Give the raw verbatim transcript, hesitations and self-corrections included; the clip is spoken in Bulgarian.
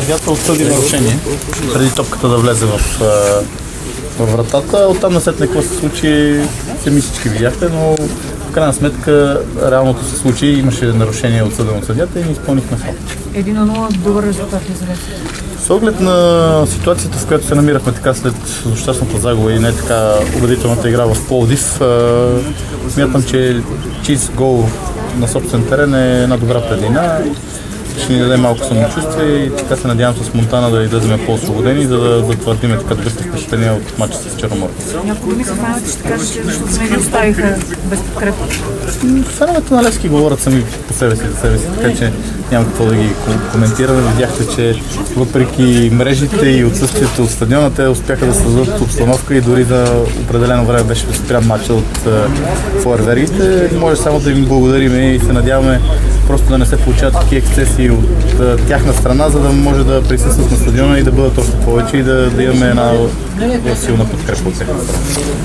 съдията отсъди нарушение, преди топката да влезе в, в вратата. Оттам насетне какво се случи, сами всички видяхте, но в крайна сметка реалното се случи, имаше нарушение отсъдено от съдията и не изпълнихме фал. Един на нула добър резултат ли залез? С оглед на ситуацията, в която се намирахме така след злощастната загуба и не така убедителната игра в Пловдив, смятам, че чист гол на собствен терен е една добра преднина. Ще ни даде малко самочувствие и така се надявам с Монтана да излезем по-освободени, за да затвърдим така добрите впечатления от матча с Черноморец. Някои ми се фановете ще кажат, че защото не ги оставиха без подкрепа. Феновете на Левски говорят сами по себе си, за себе си, така че няма какво да ги коментираме. Видяхте, че въпреки мрежите и отсъствието от стадиона, те успяха да създадат обстановка и дори за определено време беше спрян матча от фойерверките. Може само да им благодарим и се надяваме просто да не се получават такива ексцесии от тяхна страна, за да може да присъстват на стадиона и да бъдат още повече и да, да имаме една силна подкрепа от тяхна страна.